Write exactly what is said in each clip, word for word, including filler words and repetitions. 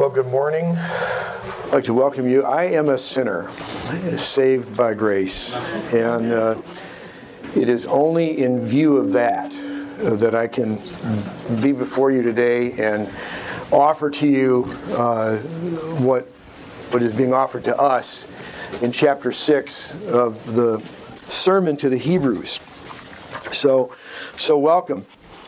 Well, good morning. I'd like to welcome you. I am a sinner, saved by grace. And uh, it is only in view of that uh, that I can be before you today and offer to you uh, what what is being offered to us in chapter six of the sermon to the Hebrews. So, so welcome.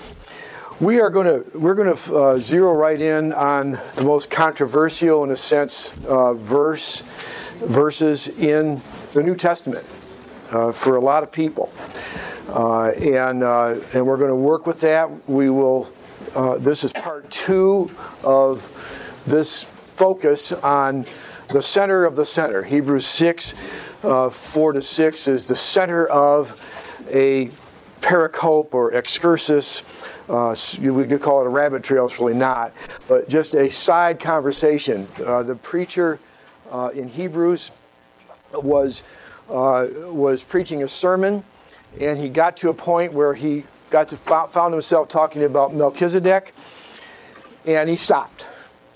We are going to we're going to uh, zero right in on the most controversial, in a sense, uh, verse verses in the New Testament uh, for a lot of people, uh, and uh, and we're going to work with that. We will. Uh, this is part two of this focus on the center of the center. Hebrews six, uh, four to six is the center of a pericope or excursus. Uh, we could call it a rabbit trail. It's really not, but just a side conversation. Uh, the preacher uh, in Hebrews was uh, was preaching a sermon, and he got to a point where he got to found himself talking about Melchizedek, and he stopped.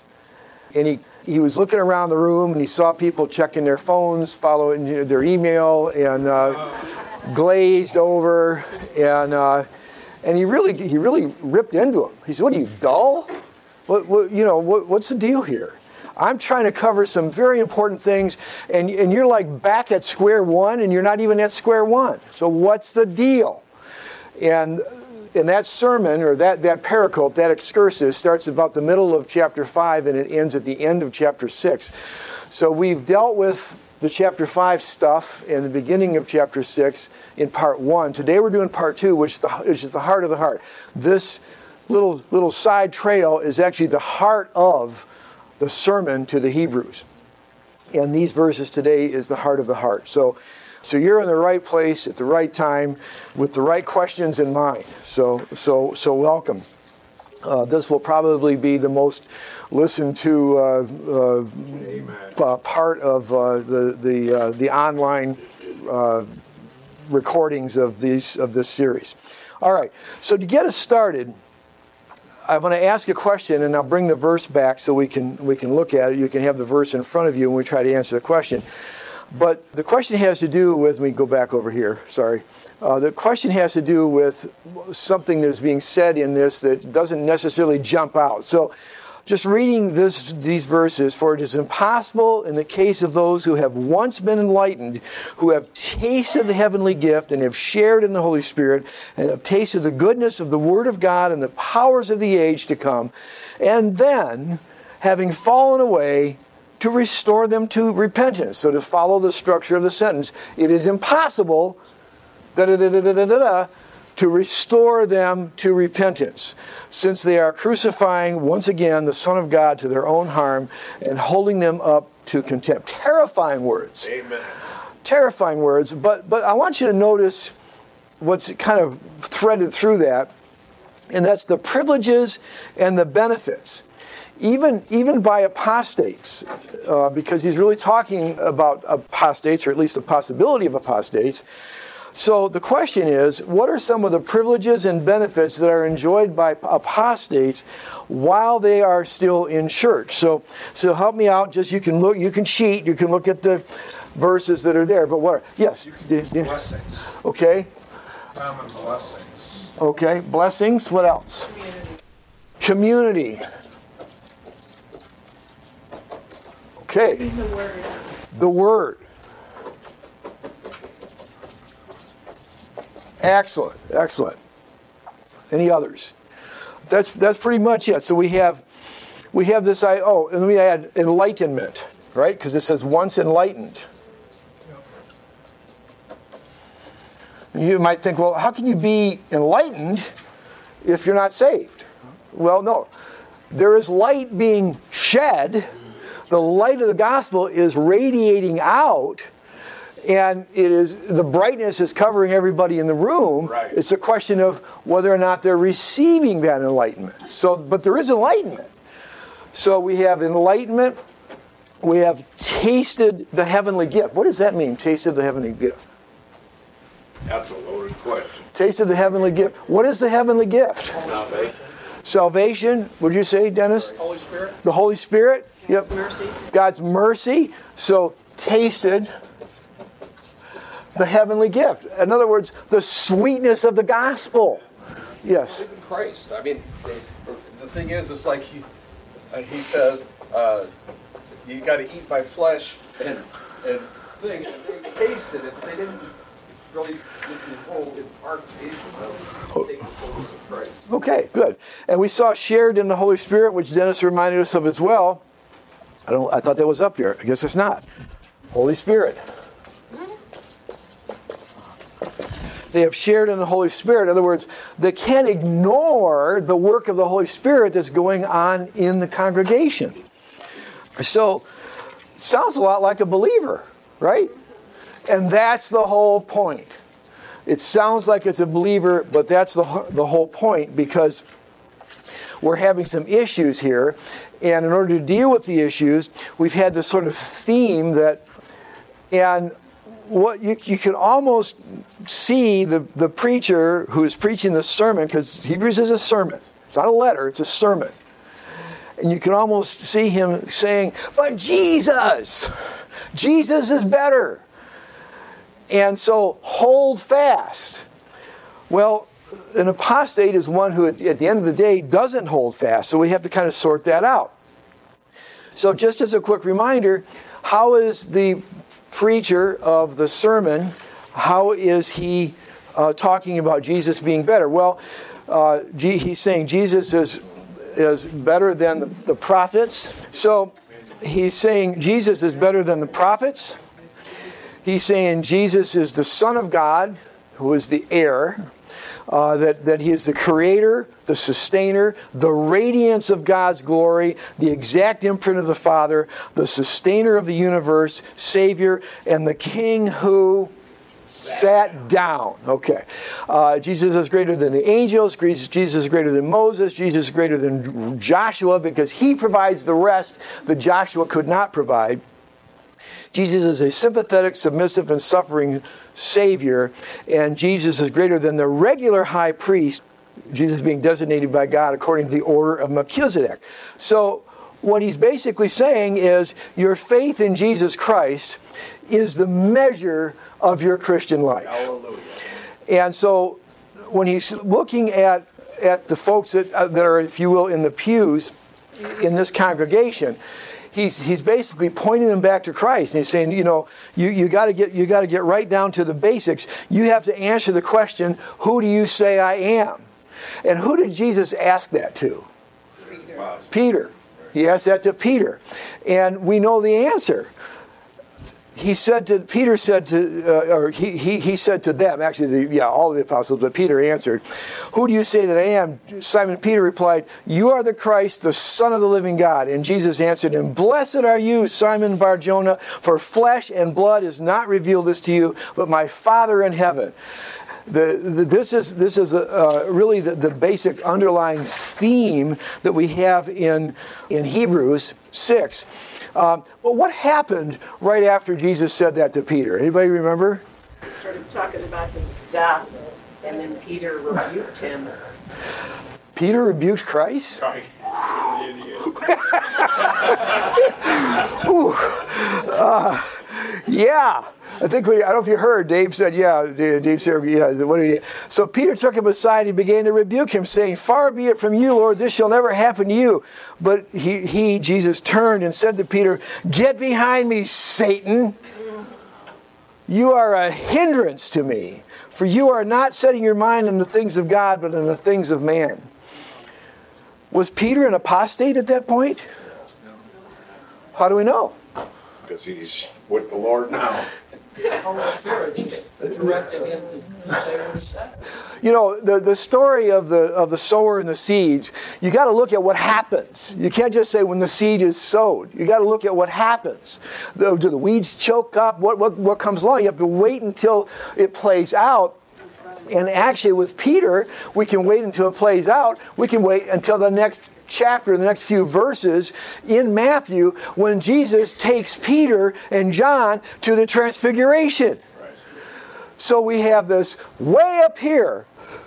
And he he was looking around the room, and he saw people checking their phones, following their email, and uh, glazed over, and. Uh, And he really, he really ripped into him. He said, "What are you, dull? What, what you know? What, what's the deal here? I'm trying to cover some very important things, and and you're like back at square one, and you're not even at square one. So what's the deal?" And and that sermon, or that that pericope, that excursus, starts about the middle of chapter five, and it ends at the end of chapter six. So we've dealt with the chapter five stuff and the beginning of chapter six in part one. Today we're doing part two, which is, the, which is the heart of the heart. This little little side trail is actually the heart of the sermon to the Hebrews. And these verses today is the heart of the heart. So, so you're in the right place at the right time with the right questions in mind. So, so, so welcome. Uh, this will probably be the most listened to uh, uh, uh, part of uh, the the uh, the online uh, recordings of these of this series. All right. So to get us started, I'm going to ask a question, and I'll bring the verse back so we can we can look at it. You can have the verse in front of you, and we try to answer the question. But the question has to do with. Let me go back over here. Sorry. Uh, the question has to do with something that's being said in this that doesn't necessarily jump out. So just reading this, these verses, "For it is impossible in the case of those who have once been enlightened, who have tasted the heavenly gift and have shared in the Holy Spirit and have tasted the goodness of the Word of God and the powers of the age to come, and then, having fallen away, to restore them to repentance." So to follow the structure of the sentence, it is impossible Da, da, da, da, da, da, da, to restore them to repentance, since they are crucifying once again the Son of God to their own harm and holding them up to contempt. Terrifying words. Amen. Terrifying words. But but I want you to notice what's kind of threaded through that, and that's the privileges and the benefits. Even even by apostates, uh, because he's really talking about apostates, or at least the possibility of apostates. So the question is, what are some of the privileges and benefits that are enjoyed by apostates while they are still in church? So, so help me out. Just you can look, you can cheat, you can look at the verses that are there. But what? Are, yes. Blessings. Okay. Common blessings. Okay. Blessings. What else? Community. Community. Okay. The Word. The Word. Excellent, excellent. Any others? That's that's pretty much it. So we have we have this. I oh, and let me add enlightenment, right? Because it says once enlightened. You might think, well, how can you be enlightened if you're not saved? Well, no. There is light being shed. The light of the gospel is radiating out. And it is the brightness is covering everybody in the room. Right. It's a question of whether or not they're receiving that enlightenment. So, but there is enlightenment. So we have enlightenment. We have tasted the heavenly gift. What does that mean? Tasted the heavenly gift. That's a loaded question. Tasted the heavenly gift. What is the heavenly gift? Salvation. Salvation, would you say, Dennis? Holy Spirit. The Holy Spirit. Yep. Mercy. God's mercy. So tasted the heavenly gift. In other words, the sweetness of the gospel. Yes. Even Christ. I mean, the, the thing is, it's like he uh, he says, uh, you got to eat my flesh and and thing. And they tasted it, but they didn't really hold impartation of the fullness of Christ. Okay, good. And we saw shared in the Holy Spirit, which Dennis reminded us of as well. I don't. I thought that was up here. I guess it's not. Holy Spirit. They have shared in the Holy Spirit. In other words, they can't ignore the work of the Holy Spirit that's going on in the congregation. So, sounds a lot like a believer, right? And that's the whole point. It sounds like it's a believer, but that's the, the whole point, because we're having some issues here. And in order to deal with the issues, we've had this sort of theme that, and what you, you can almost see the, the preacher who is preaching the sermon, because Hebrews is a sermon. It's not a letter, it's a sermon. And you can almost see him saying, but Jesus, Jesus is better. And so hold fast. Well, an apostate is one who at, at the end of the day doesn't hold fast. So we have to kind of sort that out. So just as a quick reminder, how is the preacher of the sermon, how is he uh, talking about Jesus being better? Well, uh, G- he's saying Jesus is is better than the, the prophets. So he's saying Jesus is better than the prophets. He's saying Jesus is the Son of God, who is the heir. Uh, that, that he is the creator, the sustainer, the radiance of God's glory, the exact imprint of the Father, the sustainer of the universe, Savior, and the King who sat down. Okay. Uh, Jesus is greater than the angels. Jesus is greater than Moses. Jesus is greater than Joshua, because he provides the rest that Joshua could not provide. Jesus is a sympathetic, submissive, and suffering Savior, and Jesus is greater than the regular high priest, Jesus being designated by God according to the order of Melchizedek. So what he's basically saying is your faith in Jesus Christ is the measure of your Christian life. Hallelujah. And so when he's looking at, at the folks that, uh, that are, if you will, in the pews in this congregation, He's he's basically pointing them back to Christ, and he's saying, you know, you, you got to get you got to get right down to the basics. You have to answer the question, who do you say I am? And who did Jesus ask that to? Peter. Peter. He asked that to Peter, and we know the answer. He said to Peter said to uh, or he, he he said to them, actually, the, yeah, all of the apostles, but Peter answered, "Who do you say that I am?" Simon Peter replied, "You are the Christ, the Son of the living God." And Jesus answered him, "Blessed are you, Simon Bar-Jonah, for flesh and blood has not revealed this to you, but my Father in heaven." The, the, this is this is uh, really the, the basic underlying theme that we have in in Hebrews six. Um, but what happened right after Jesus said that to Peter? Anybody remember? He started talking about his death, and then Peter rebuked him. Peter rebuked Christ? Sorry. Ooh. Uh, yeah. I think we, I don't know if you heard, Dave said, yeah, Dave said, yeah, what did he? So Peter took him aside and began to rebuke him, saying, "Far be it from you, Lord, this shall never happen to you." But he, he, Jesus, turned and said to Peter, "Get behind me, Satan. You are a hindrance to me, for you are not setting your mind on the things of God, but on the things of man." Was Peter an apostate at that point? How do we know? Because he's with the Lord now. Holy Spirit directed him to say what he said. You know, the, the story of the of the sower and the seeds, you got to look at what happens. You can't just say when the seed is sowed. You got to look at what happens. Do the weeds choke up? What, what, what comes along? You have to wait until it plays out. And actually with Peter, we can wait until it plays out. We can wait until the next chapter, the next few verses in Matthew, when Jesus takes Peter and John to the Transfiguration. Right. So we have this way up here,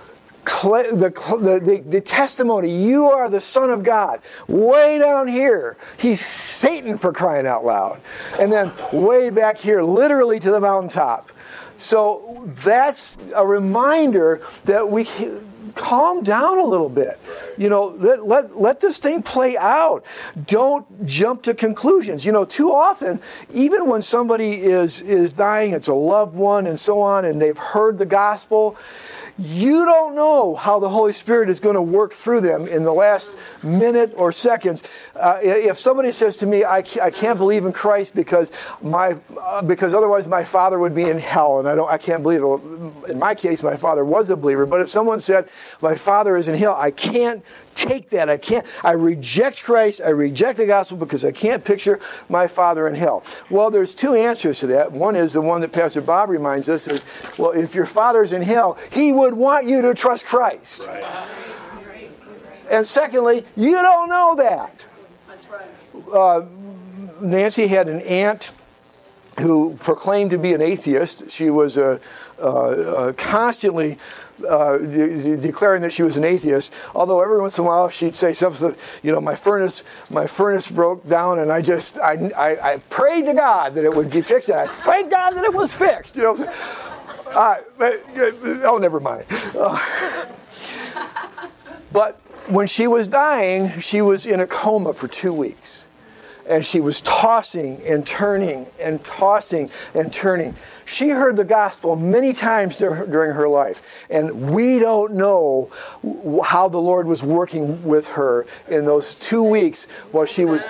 cl- the, the, the, the testimony, you are the Son of God. Way down here, he's Satan, for crying out loud. And then way back here, literally to the mountaintop. So that's a reminder that we calm down a little bit. You know, let, let, let this thing play out. Don't jump to conclusions. You know, too often, even when somebody is, is dying, it's a loved one and so on, and they've heard the gospel, you don't know how the Holy Spirit is going to work through them in the last minute or seconds. Uh, if somebody says to me, I can't, I can't believe in Christ because my uh, because otherwise my father would be in hell, and I don't I can't believe it. In my case, my father was a believer. But if someone said my father is in hell, I can't take that. I can't. I reject Christ. I reject the gospel because I can't picture my father in hell. Well, there's two answers to that. One is the one that Pastor Bob reminds us is, well, if your father's in hell, he would want you to trust Christ. Right. And secondly, you don't know that. That's right. Uh, Nancy had an aunt who proclaimed to be an atheist. She was uh, uh, uh, constantly uh, de- de- declaring that she was an atheist. Although every once in a while she'd say something, you know, my furnace, my furnace broke down, and I just, I, I, I prayed to God that it would be fixed, and I thank God that it was fixed. You know, uh, but, oh, never mind. Uh, but when she was dying, she was in a coma for two weeks. And she was tossing and turning and tossing and turning. She heard the gospel many times dur- during her life. And we don't know w- how the Lord was working with her in those two weeks while she was...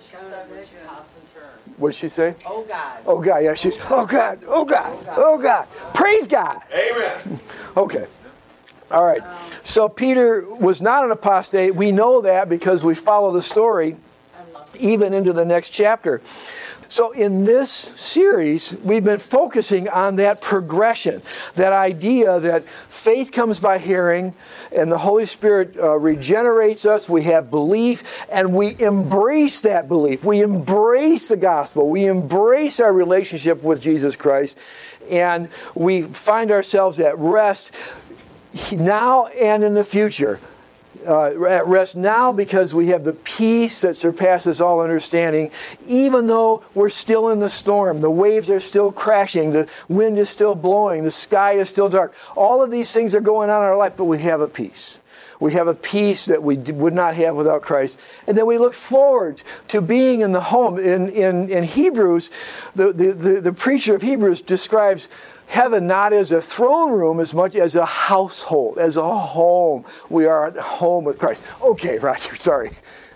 What did she say? Oh, God. Oh, God, yeah. She, oh, God, oh, God, oh, God. Praise God. Amen. Okay. All right. So Peter was not an apostate. We know that because we follow the story even into the next chapter. So in this series, we've been focusing on that progression, that idea that faith comes by hearing, and the Holy Spirit uh, regenerates us. We have belief, and we embrace that belief. We embrace the gospel. We embrace our relationship with Jesus Christ, and we find ourselves at rest now and in the future. Uh, at rest now because we have the peace that surpasses all understanding, even though we're still in the storm. The waves are still crashing. The wind is still blowing. The sky is still dark. All of these things are going on in our life, but we have a peace. We have a peace that we would not have without Christ. And then we look forward to being in the home. In, in, in Hebrews, the, the, the, the preacher of Hebrews describes heaven not as a throne room as much as a household, as a home. We are at home with Christ. Okay, Roger, sorry.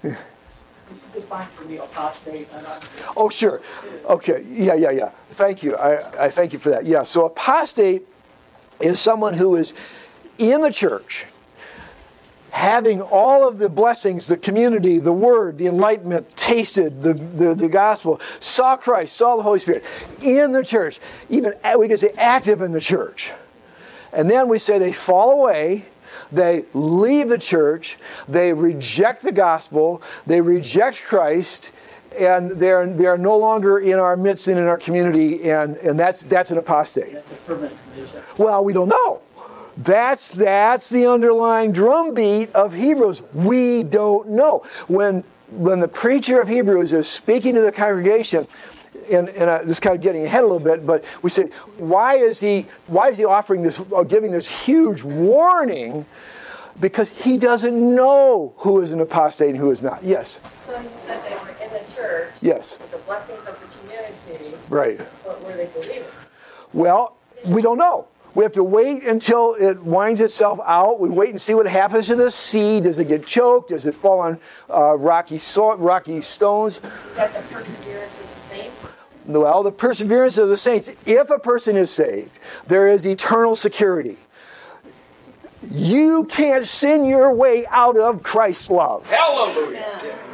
Define for me apostate. Oh, sure. Okay, yeah, yeah, yeah. Thank you. I, I thank you for that. Yeah, so apostate is someone who is in the church, having all of the blessings, the community, the word, the enlightenment, tasted the, the, the gospel, saw Christ, saw the Holy Spirit in the church, even we could say active in the church. And then we say they fall away, they leave the church, they reject the gospel, they reject Christ, and they're they're no longer in our midst and in our community, and, and that's that's an apostate. That's a permanent condition. Well, we don't know. That's that's the underlying drumbeat of Hebrews. We don't know. When when the preacher of Hebrews is speaking to the congregation, and, and uh, this is kind of getting ahead a little bit, but we say, why is he why is he offering this, or giving this huge warning? Because he doesn't know who is an apostate and who is not. Yes. So you said they were in the church. Yes. With the blessings of the community. Right. But were they believers? Well, we don't know. We have to wait until it winds itself out. We wait and see what happens to the seed. Does it get choked? Does it fall on uh, rocky so- rocky stones? Is that the perseverance of the saints? Well, the perseverance of the saints. If a person is saved, there is eternal security. You can't sin your way out of Christ's love. Hallelujah.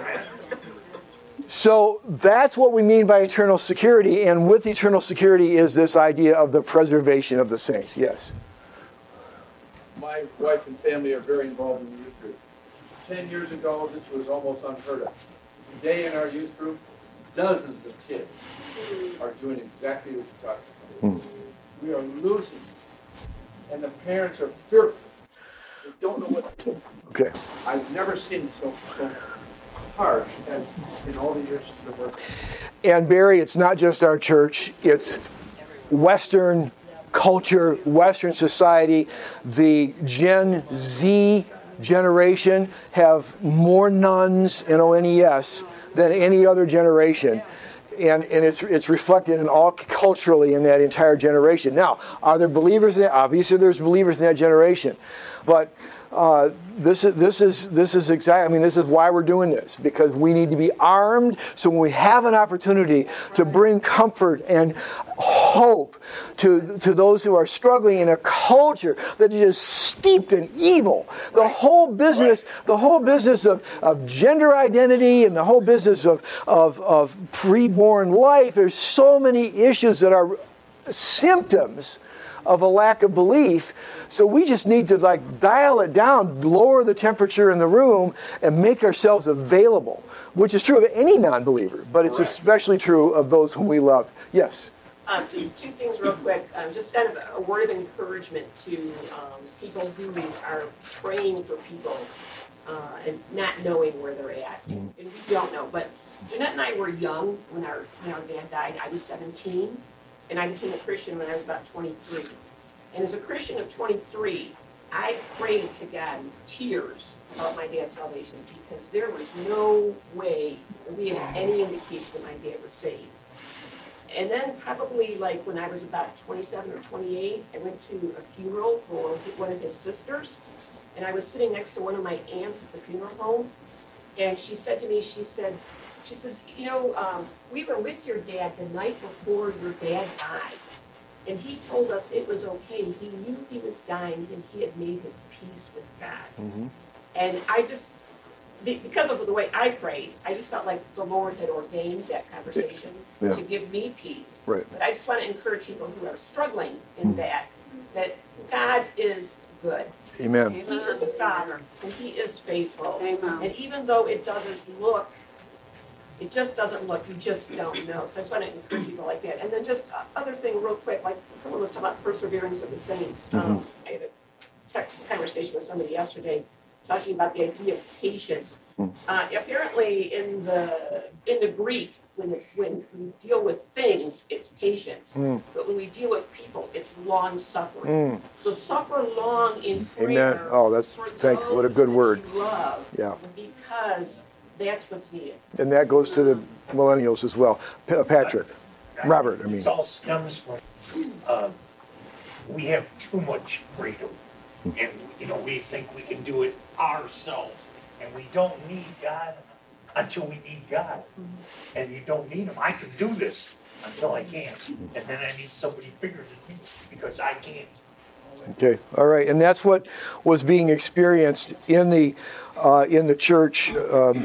So that's what we mean by eternal security, and with eternal security is this idea of the preservation of the saints. Yes. My wife and family are very involved in the youth group. Ten years ago, this was almost unheard of. Today in our youth group, dozens of kids are doing exactly what you talked about. Hmm. We are losing, and the parents are fearful. They don't know what to do. Okay. I've never seen it so, so harsh as in all the years since I've worked. And Barry, it's not just our church, it's Western culture, Western society. The Gen Z generation have more nuns, N O N E S, than any other generation. And, and it's it's reflected in all culturally in that entire generation. Now, are there believers in that? Obviously, there's believers in that generation. But uh, this is this is this is exactly. I mean, this is why we're doing this, because we need to be armed. So when we have an opportunity to bring comfort and hope to to those who are struggling in a culture that is just steeped in evil, the whole business, the whole business of, of gender identity and the whole business of of of preborn life. There's so many issues that are symptoms of a lack of belief. So we just need to like dial it down, lower the temperature in the room, and make ourselves available, which is true of any non-believer, but it's Correct. Especially true of those whom we love. Yes? Um, just two things real quick. Um, just kind of a word of encouragement to um, people who are praying for people uh, and not knowing where they're at. Mm. And we don't know, but Jeanette and I were young when our, when our dad died. I was seventeen. And I became a Christian when I was about twenty-three. And as a Christian of twenty-three, I prayed to God with tears about my dad's salvation because there was no way that we had any indication that my dad was saved. And then probably like when I was about twenty-seven or twenty-eight, I went to a funeral for one of his sisters. And I was sitting next to one of my aunts at the funeral home. And she said to me, she said, She says, you know, um, we were with your dad the night before your dad died. And he told us it was okay. He knew he was dying and he had made his peace with God. Mm-hmm. And I just, because of the way I prayed, I just felt like the Lord had ordained that conversation yeah. to give me peace. Right. But I just want to encourage people who are struggling in mm-hmm. that, that God is good. Amen. He is sovereign and he is faithful. Amen. And even though it doesn't look It just doesn't look, you just don't know. So I just want to encourage people like that. And then just uh, other thing real quick, like someone was talking about perseverance of the saints. Mm-hmm. Um, I had a text conversation with somebody yesterday talking about the idea of patience. Mm. Uh, apparently in the in the Greek, when it, when we deal with things, it's patience. Mm. But when we deal with people, it's long suffering. Mm. So suffer long in prayer. Amen. Oh, that's thank what a good word. You love, yeah. Because that's what's needed. And that goes to the millennials as well. P- Patrick, I, I Robert, I mean. This all stems from, uh, we have too much freedom. And, you know, we think we can do it ourselves. And we don't need God until we need God. And you don't need him. I can do this until I can't. And then I need somebody bigger than me because I can't. Okay, all right, and that's what was being experienced in the uh, in the church. Um,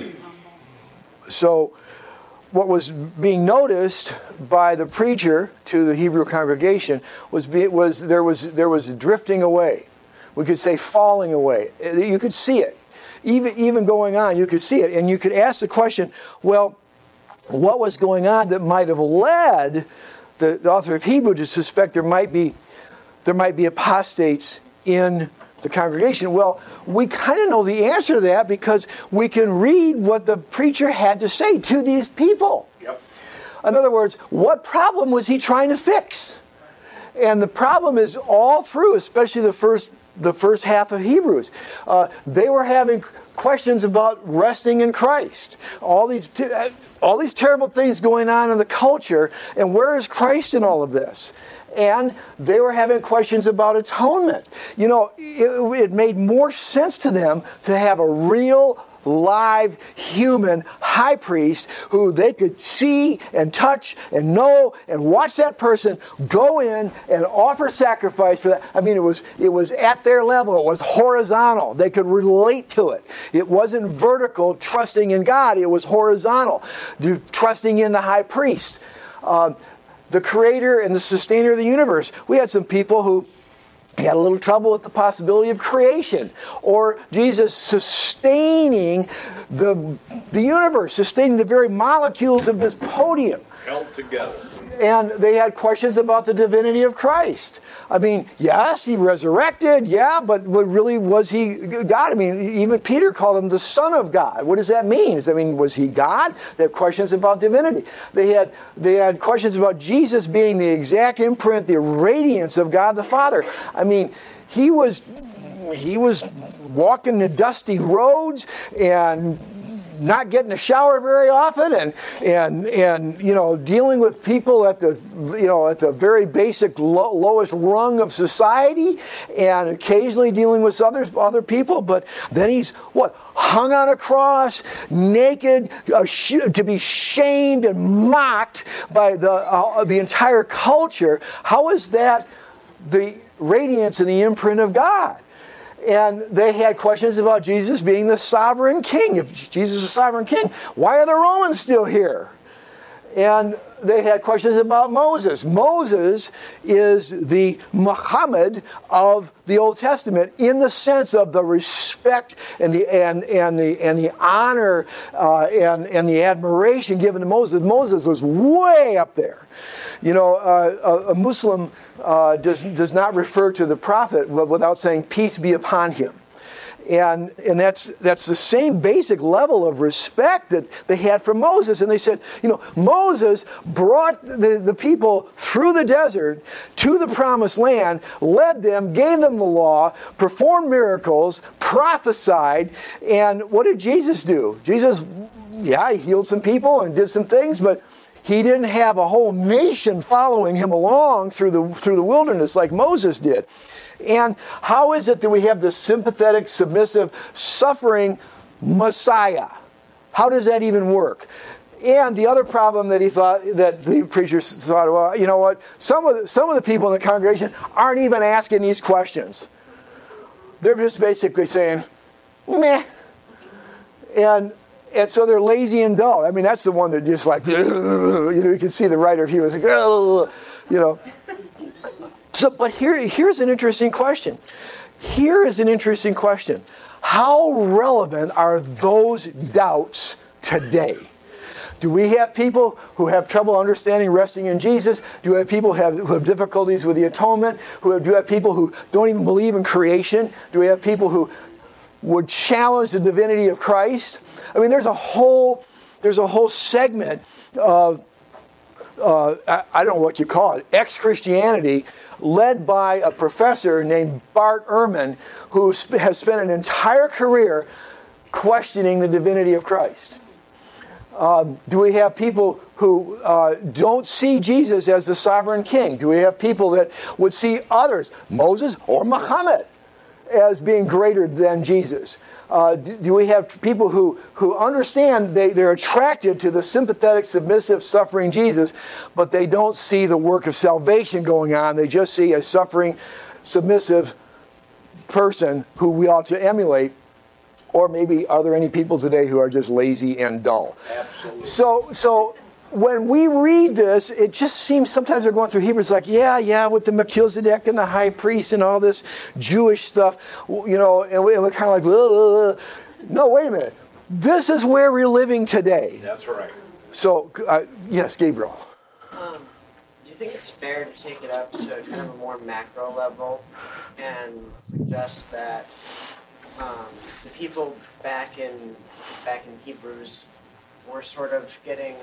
so, what was being noticed by the preacher to the Hebrew congregation was be, was there was there was drifting away. We could say falling away. You could see it, even even going on. You could see it, and you could ask the question: well, what was going on that might have led the, the author of Hebrew to suspect there might be there might be apostates in the congregation? Well, we kind of know the answer to that because we can read what the preacher had to say to these people. Yep. In other words, what problem was he trying to fix? And the problem is all through, especially the first the first half of Hebrews. Uh, they were having questions about resting in Christ. All these t- all these terrible things going on in the culture, and where is Christ in all of this? And they were having questions about atonement. You know, it, it made more sense to them to have a real, live, human high priest who they could see and touch and know and watch that person go in and offer sacrifice for that. I mean, it was it was at their level. It was horizontal. They could relate to it. It wasn't vertical, trusting in God. It was horizontal, trusting in the high priest. Um, the creator and the sustainer of the universe. We had some people who had a little trouble with the possibility of creation, or Jesus sustaining the the universe, sustaining the very molecules of this podium. Held together. and they had questions about the divinity of Christ. I mean, yes, he resurrected, yeah, but what really was he God? I mean, even Peter called him the Son of God. What does that mean? I mean, was he God? They had questions about divinity. They had they had questions about Jesus being the exact imprint, the radiance of God the Father. I mean, he was he was walking the dusty roads and not getting a shower very often, and and and you know, dealing with people at the you know at the very basic lo- lowest rung of society, and occasionally dealing with other other people. But then he's what hung on a cross, naked, uh, sh- to be shamed and mocked by the uh, the entire culture. How is that the radiance and the imprint of God? And they had questions about Jesus being the sovereign king. If Jesus is the sovereign king, why are the Romans still here? And they had questions about Moses. Moses is the Muhammad of the Old Testament in the sense of the respect and the and and the and the honor uh, and and the admiration given to Moses. Moses was way up there. You know, uh, a, a Muslim uh, does does not refer to the prophet without saying peace be upon him. And and that's that's the same basic level of respect that they had for Moses. And they said, you know, Moses brought the, the people through the desert to the promised land, led them, gave them the law, performed miracles, prophesied. And what did Jesus do? Jesus, yeah, he healed some people and did some things, but he didn't have a whole nation following him along through the through the wilderness like Moses did. And how is it that we have this sympathetic, submissive, suffering Messiah? How does that even work? And the other problem that he thought, that the preachers thought, well, you know what? Some of the, some of the people in the congregation aren't even asking these questions. They're just basically saying, meh. And And so they're lazy and dull. I mean, that's the one that just like, you know, you can see the writer, he was like, you know. So, but here, here's an interesting question. Here is an interesting question. How relevant are those doubts today? Do we have people who have trouble understanding resting in Jesus? Do we have people who have, who have difficulties with the atonement? Who have, do we have people who don't even believe in creation? Do we have people who would challenge the divinity of Christ? I mean, there's a whole there's a whole segment of uh, I, I don't know what you call it, ex-Christianity, led by a professor named Bart Ehrman, who sp- has spent an entire career questioning the divinity of Christ. Um, do we have people who uh, don't see Jesus as the sovereign king? Do we have people that would see others, Moses or Muhammad, as being greater than Jesus? Uh, do, do we have people who, who understand they, they're attracted to the sympathetic, submissive, suffering Jesus, but they don't see the work of salvation going on? They just see a suffering, submissive person who we ought to emulate. Or maybe are there any people today who are just lazy and dull? Absolutely. So, so when we read this, it just seems sometimes they're going through Hebrews like, yeah, yeah, with the Melchizedek and the high priest and all this Jewish stuff, you know, and, we, and we're kind of like, ugh. No, wait a minute. This is where we're living today. that's right. So, uh, yes, Gabriel. Um, do you think it's fair to take it up to kind of a more macro level and suggest that um, the people back in back in Hebrews were sort of getting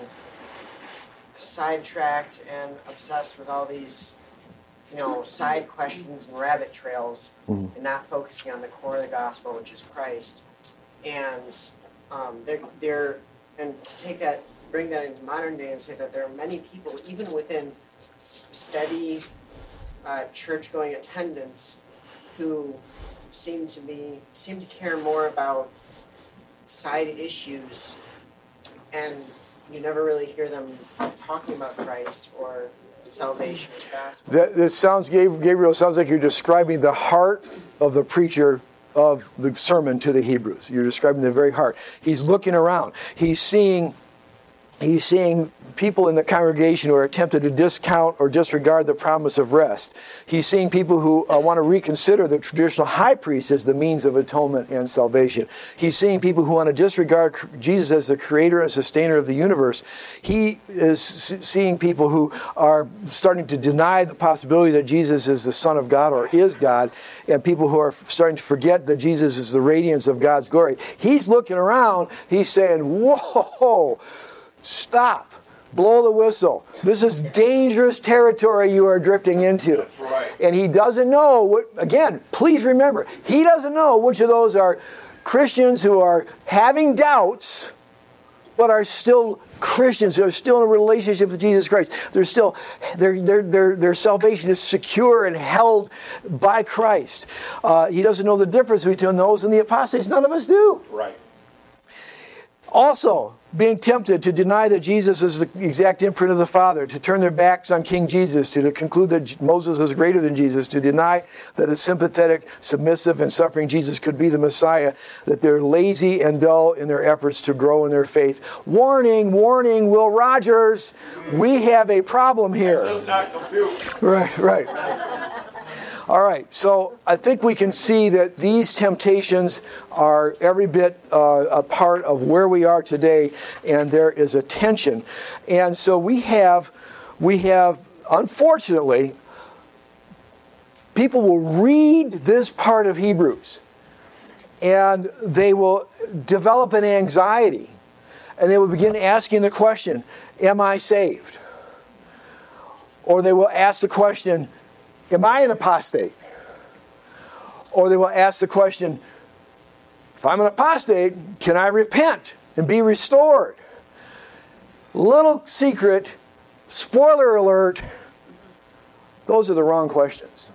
sidetracked and obsessed with all these, you know, side questions and rabbit trails, mm-hmm. and not focusing on the core of the gospel, which is Christ. And um, they're they're and to take that, bring that into modern day, and say that there are many people, even within steady uh, church-going attendance, who seem to be seem to care more about side issues, and you never really hear them talking about Christ or salvation or gospel. That, that sounds, Gabriel, sounds like you're describing the heart of the preacher of the sermon to the Hebrews. You're describing the very heart. He's looking around. He's seeing he's seeing people in the congregation who are tempted to discount or disregard the promise of rest. He's seeing people who uh, want to reconsider the traditional high priest as the means of atonement and salvation. He's seeing people who want to disregard Jesus as the creator and sustainer of the universe. He is seeing people who are starting to deny the possibility that Jesus is the Son of God or is God, and people who are starting to forget that Jesus is the radiance of God's glory. He's looking around, he's saying, whoa, stop. Blow the whistle. This is dangerous territory you are drifting into. That's right. And he doesn't know what, again, please remember, he doesn't know which of those are Christians who are having doubts, but are still Christians, who are still in a relationship with Jesus Christ. They're still, their, their, their, their salvation is secure and held by Christ. Uh, he doesn't know the difference between those and the apostates. None of us do. Right. Also, being tempted to deny that Jesus is the exact imprint of the Father, to turn their backs on King Jesus, to, to conclude that Moses is greater than Jesus, to deny that a sympathetic, submissive, and suffering Jesus could be the Messiah, that they're lazy and dull in their efforts to grow in their faith. Warning, warning, Will Rogers, we have a problem here. Does not compute. Right, right. All right, so I think we can see that these temptations are every bit uh, a part of where we are today, and there is a tension. And so we have, we have, unfortunately, people will read this part of Hebrews, and they will develop an anxiety, and they will begin asking the question, am I saved? Or they will ask the question, am I an apostate? Or they will ask the question, if I'm an apostate, can I repent and be restored? Little secret, spoiler alert, those are the wrong questions.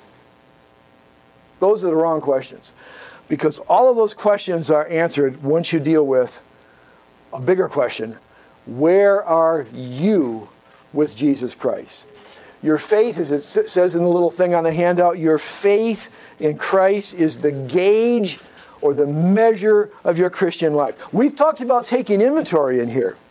Those are the wrong questions. Because all of those questions are answered once you deal with a bigger question. Where are you with Jesus Christ? Your faith, as it says in the little thing on the handout, your faith in Christ is the gauge or the measure of your Christian life. We've talked about taking inventory in here.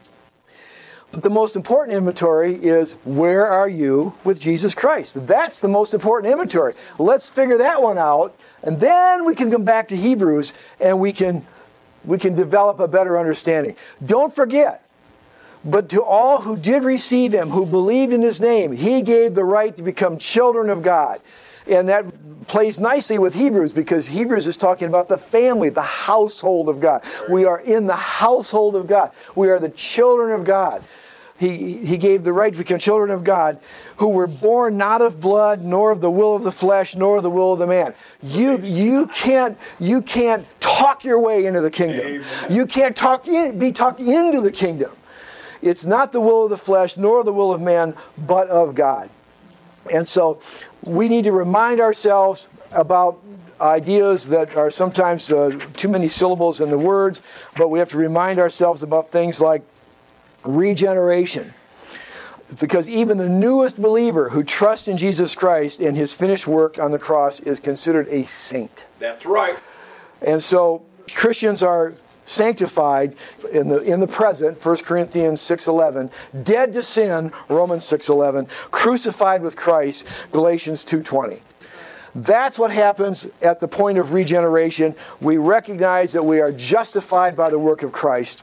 But the most important inventory is, where are you with Jesus Christ? That's the most important inventory. Let's figure that one out, and then we can come back to Hebrews and we can, we can develop a better understanding. Don't forget, but to all who did receive him, who believed in his name, he gave the right to become children of God. And that plays nicely with Hebrews, because Hebrews is talking about the family, the household of God. We are in the household of God. We are the children of God. He, he gave the right to become children of God, who were born not of blood, nor of the will of the flesh, nor of the will of the man. You, you, can't, you can't talk your way into the kingdom. Amen. You can't talk in, be talked into the kingdom. It's not the will of the flesh, nor the will of man, but of God. And so we need to remind ourselves about ideas that are sometimes uh, too many syllables in the words, but we have to remind ourselves about things like regeneration. Because even the newest believer who trusts in Jesus Christ and his finished work on the cross is considered a saint. That's right. And so Christians are sanctified in the in the present, First Corinthians six eleven, dead to sin, Romans six eleven, crucified with Christ, Galatians two twenty. That's what happens at the point of regeneration. We recognize that we are justified by the work of Christ.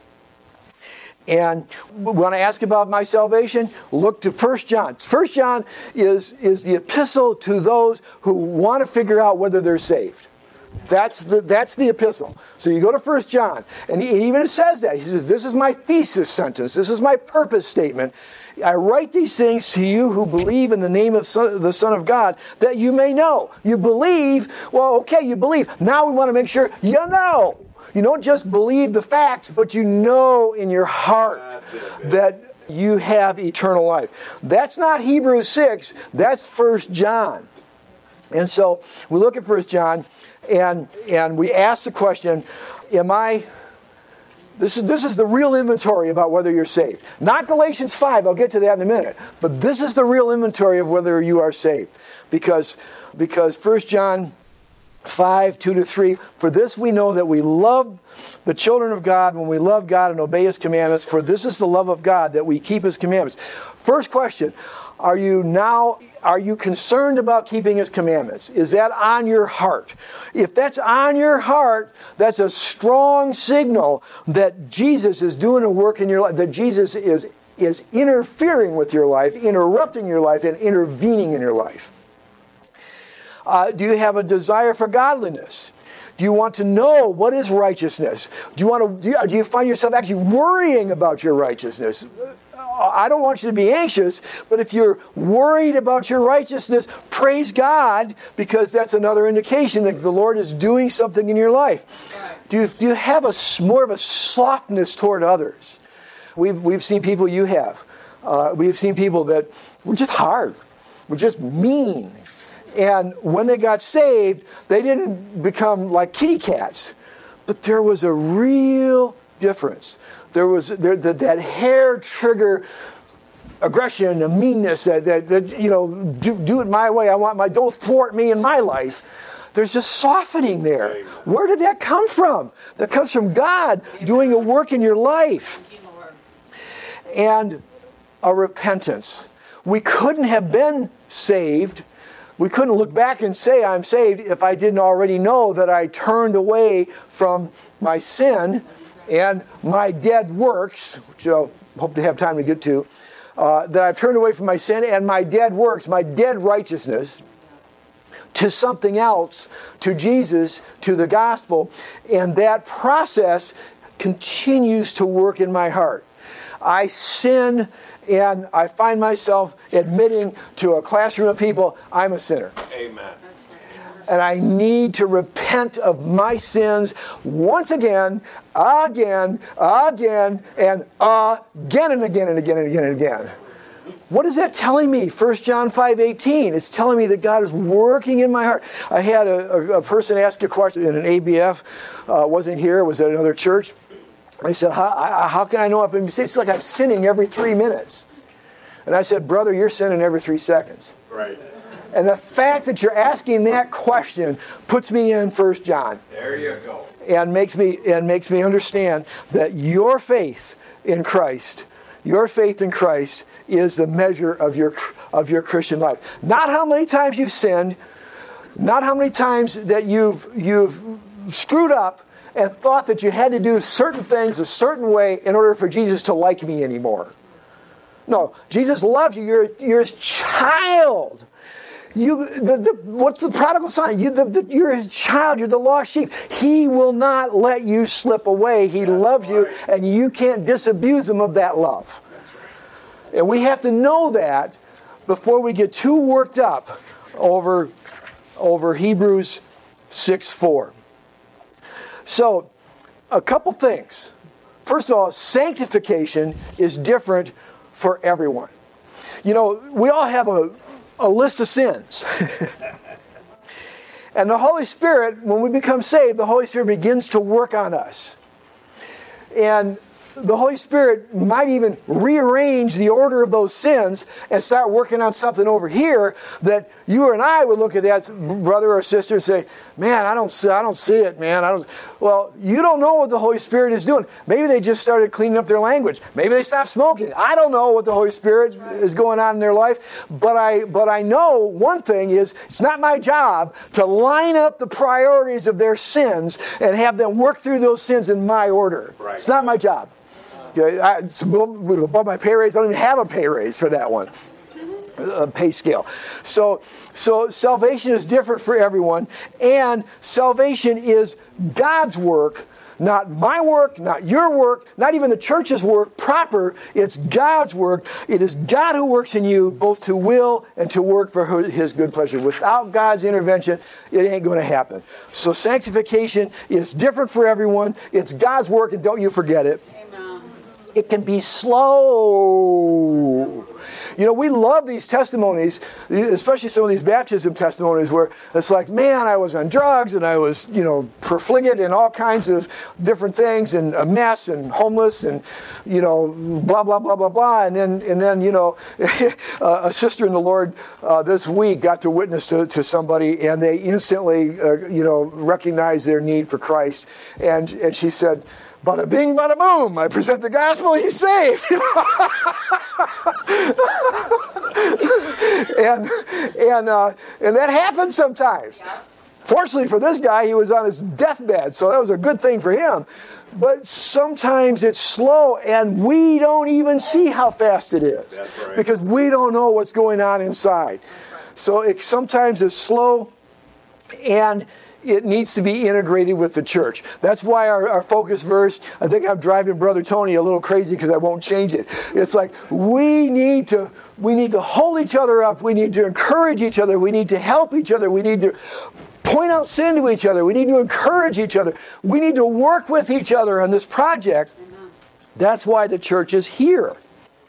And when I ask about my salvation, look to First John. First John is, is the epistle to those who want to figure out whether they're saved. That's the that's the epistle. So you go to First John, and he, he even says that. He says, this is my thesis sentence. This is my purpose statement. I write these things to you who believe in the name of son, the Son of God, that you may know. You believe, well, okay, you believe. Now we want to make sure you know. You don't just believe the facts, but you know in your heart that you have eternal life. That's not Hebrews six. That's First John. And so we look at First John, and and we ask the question, am I, this is this is the real inventory about whether you're saved. Not Galatians five, I'll get to that in a minute. But this is the real inventory of whether you are saved. Because because First John five, two to three. For this we know that we love the children of God when we love God and obey His commandments. For this is the love of God, that we keep His commandments. First question, are you now, are you concerned about keeping His commandments? Is that on your heart? If that's on your heart, that's a strong signal that Jesus is doing a work in your life, that Jesus is, is interfering with your life, interrupting your life, and intervening in your life. Uh, do you have a desire for godliness? Do you want to know what is righteousness? Do you want to? Do you, do you find yourself actually worrying about your righteousness? I don't want you to be anxious, but if you're worried about your righteousness, praise God, because that's another indication that the Lord is doing something in your life. Do you, do you have a more of a softness toward others? We've we've seen people you have. Uh, we've seen people that were just hard, were just mean. And when they got saved, they didn't become like kitty cats. But there was a real difference. There was there, that, that hair trigger aggression and meanness that, that, that you know, do, do it my way. I want my, don't thwart me in my life. There's a softening there. Where did that come from? That comes from God doing a work in your life. And a repentance. We couldn't have been saved. We couldn't look back and say, I'm saved, if I didn't already know that I turned away from my sin and my dead works, which I hope to have time to get to, uh, that I've turned away from my sin and my dead works, my dead righteousness, to something else, to Jesus, to the gospel, and that process continues to work in my heart. I sin, and I find myself admitting to a classroom of people, I'm a sinner. Amen. And I need to repent of my sins once again, again, again, and again and again and again and again and again. What is that telling me? First John five eighteen. It's telling me that God is working in my heart. I had a, a, a person ask a question in an A B F, uh, wasn't here, was at another church. I said, how, I, how can I know if I'm sinning? It's like I'm sinning every three minutes. And I said, brother, you're sinning every three seconds. Right. And the fact that you're asking that question puts me in First John. There you go. And makes me and makes me understand that your faith in Christ, your faith in Christ is the measure of your of your Christian life. Not how many times you've sinned, not how many times that you've you've screwed up and thought that you had to do certain things a certain way in order for Jesus to like me anymore. No, Jesus loves you. You're, you're His child. You, the, the, what's the prodigal son? You, the, the, you're His child. You're the lost sheep. He will not let you slip away. He loves you, and you can't disabuse Him of that love. And we have to know that before we get too worked up over, over Hebrews six four. So, a couple things. First of all, sanctification is different for everyone. You know, we all have a, a list of sins. And the Holy Spirit, when we become saved, the Holy Spirit begins to work on us. And the Holy Spirit might even rearrange the order of those sins and start working on something over here that you and I would look at that brother or sister and say, man, I don't see, I don't see it, man. I don't. Well, you don't know what the Holy Spirit is doing. Maybe they just started cleaning up their language. Maybe they stopped smoking. I don't know what the Holy Spirit is going on in their life. But I, but I know one thing is it's not my job to line up the priorities of their sins and have them work through those sins in my order. Right. It's not my job. I, it's above my pay raise. I don't even have a pay raise for that one. A pay scale. So, so salvation is different for everyone, and salvation is God's work, not my work, not your work, not even the church's work proper. It's God's work. It is God who works in you, both to will and to work for His good pleasure. Without God's intervention, it ain't going to happen. So sanctification is different for everyone. It's God's work, and don't you forget it. It can be slow. You know, we love these testimonies, especially some of these baptism testimonies where it's like, man, I was on drugs and I was, you know, profligate in all kinds of different things and a mess and homeless and, you know, blah, blah, blah, blah, blah. And then, and then you know, a sister in the Lord uh, this week got to witness to, to somebody and they instantly, uh, you know, recognized their need for Christ. And, and she said, bada bing, bada boom, I present the gospel, he's saved. and and uh, and that happens sometimes. Fortunately for this guy, he was on his deathbed, so that was a good thing for him. But sometimes it's slow, and we don't even see how fast it is. That's right. Because we don't know what's going on inside. So it sometimes it's slow, and it needs to be integrated with the church. That's why our, our focus verse, I think I'm driving Brother Tony a little crazy because I won't change it. It's like we need to we need to hold each other up. We need to encourage each other. We need to help each other. We need to point out sin to each other. We need to encourage each other. We need to work with each other on this project. That's why the church is here.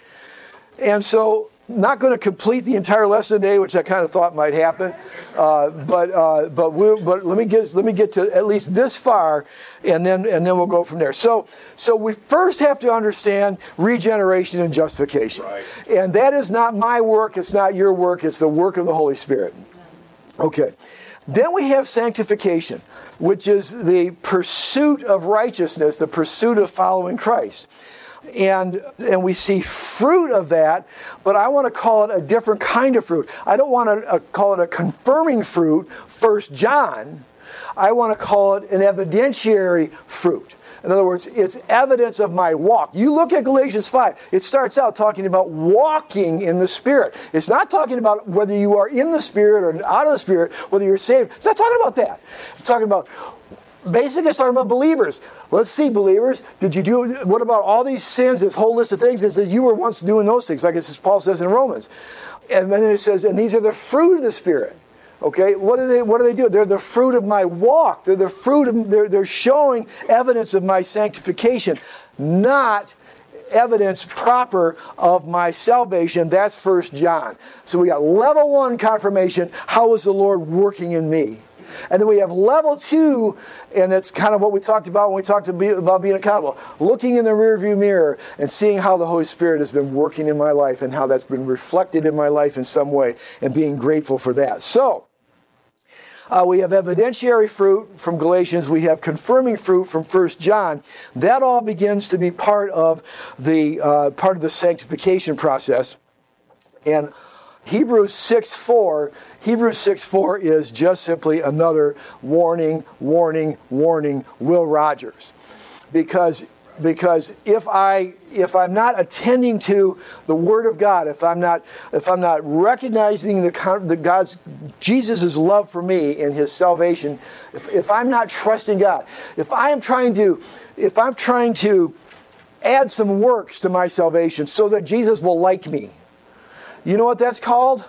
And so, not going to complete the entire lesson today, which I kind of thought might happen, uh, but uh, but we but let me get let me get to at least this far, and then and then we'll go from there. So so we first have to understand regeneration and justification, right. And that is not my work. It's not your work. It's the work of the Holy Spirit. Okay. Then we have sanctification, which is the pursuit of righteousness, the pursuit of following Christ. And and we see fruit of that, but I want to call it a different kind of fruit. I don't want to uh, call it a confirming fruit, First John. I want to call it an evidentiary fruit. In other words, it's evidence of my walk. You look at Galatians five, it starts out talking about walking in the Spirit. It's not talking about whether you are in the Spirit or out of the Spirit, whether you're saved. It's not talking about that. It's talking about basically, it's talking about believers. Let's see, believers, did you do, what about all these sins, this whole list of things? It says you were once doing those things, like it's, Paul says in Romans. And then it says, and these are the fruit of the Spirit. Okay, what do they what do they do? They're the fruit of my walk. They're the fruit of, they're, they're showing evidence of my sanctification, not evidence proper of my salvation. That's First John. So we got level one confirmation. How is the Lord working in me? And then we have level two, and that's kind of what we talked about when we talked about being accountable. Looking in the rearview mirror and seeing how the Holy Spirit has been working in my life and how that's been reflected in my life in some way and being grateful for that. So, uh, we have evidentiary fruit from Galatians. We have confirming fruit from First John. That all begins to be part of the uh, part of the sanctification process. And Hebrews six four, Hebrews six four is just simply another warning, warning, warning, Will Rogers. Because, because if I if I'm not attending to the Word of God, if I'm not if I'm not recognizing the, the God's Jesus' love for me and His salvation, if, if I'm not trusting God, if I am trying to if I'm trying to add some works to my salvation so that Jesus will like me. You know what that's called?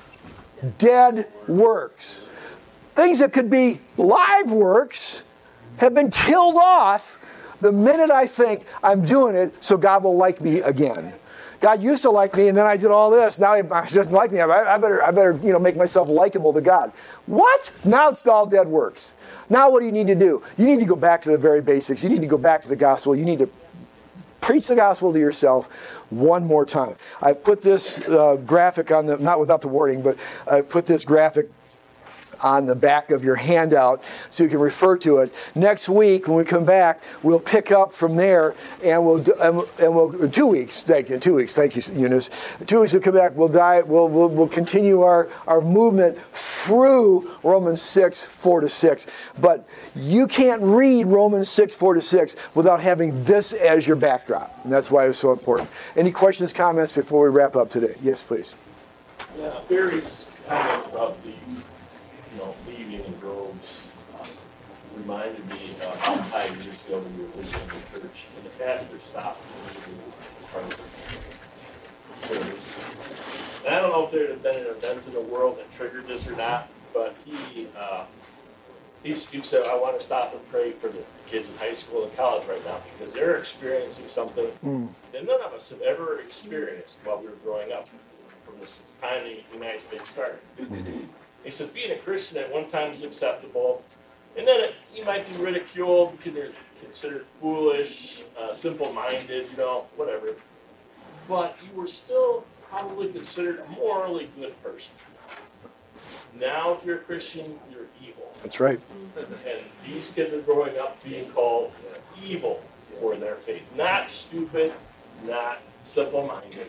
Dead works. Things that could be live works have been killed off the minute I think I'm doing it so God will like me again. God used to like me, and then I did all this. Now He doesn't like me. I, I better, I better, you know, make myself likable to God. What? Now it's all dead works. Now what do you need to do? You need to go back to the very basics. You need to go back to the gospel. You need to preach the gospel to yourself one more time. I put this uh, graphic on the, not without the wording, but I put this graphic on the back of your handout so you can refer to it. Next week, when we come back, we'll pick up from there, and we'll do, and, and we'll two weeks. Thank you. Two weeks. Thank you, Eunice. Two weeks. We'll come back. We'll die. We'll we'll, we'll continue our, our movement through Romans six four to six. But you can't read Romans six four to six without having this as your backdrop, and that's why it's so important. Any questions, comments before we wrap up today? Yes, please. Yeah, Barry's comment about the you know, leaving in groves uh, reminded me of how five years ago when we were visiting the church, and the pastor stopped in front of the service. And I don't know if there had been an event in the world that triggered this or not, but he uh, he, he said, I want to stop and pray for the kids in high school and college right now because they're experiencing something mm. that none of us have ever experienced while we were growing up. from the time the United States started. He says being a Christian at one time is acceptable, and then it, you might be ridiculed because you're considered foolish, uh, simple-minded, you know, whatever. But you were still probably considered a morally good person. Now, if you're a Christian, you're evil. That's right. And these kids are growing up being called evil for their faith. Not stupid, not simple-minded.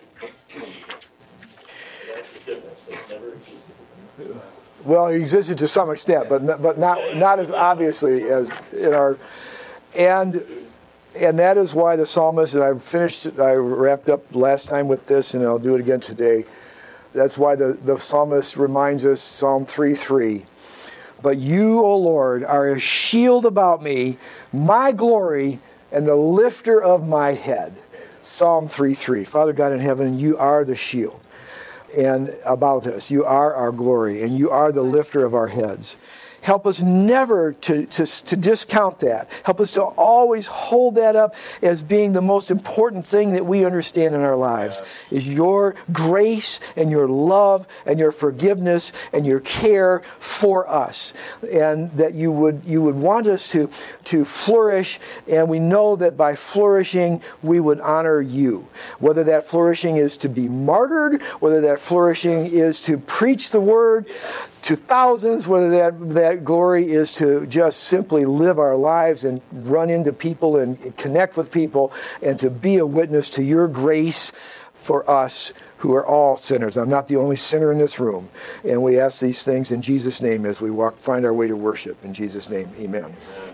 That's the difference. That never existed. Well, it existed to some extent, but not, but not not as obviously as in our and and that is why the psalmist, and I finished I wrapped up last time with this, and I'll do it again today. That's why the, the psalmist reminds us, Psalm three three. But you, O Lord, are a shield about me, my glory, and the lifter of my head. Psalm three three. Father God in heaven, you are the shield and about us. You are our glory, and you are the lifter of our heads. Help us never to, to, to discount that. Help us to always hold that up as being the most important thing that we understand in our lives, is your grace and your love and your forgiveness and your care for us. And that you would you would want us to, to flourish, and we know that by flourishing we would honor you. Whether that flourishing is to be martyred, whether that flourishing is to preach the word to thousands, whether that, that glory is to just simply live our lives and run into people and connect with people and to be a witness to your grace for us who are all sinners. I'm not the only sinner in this room. And we ask these things in Jesus' name as we walk, find our way to worship. In Jesus' name, amen.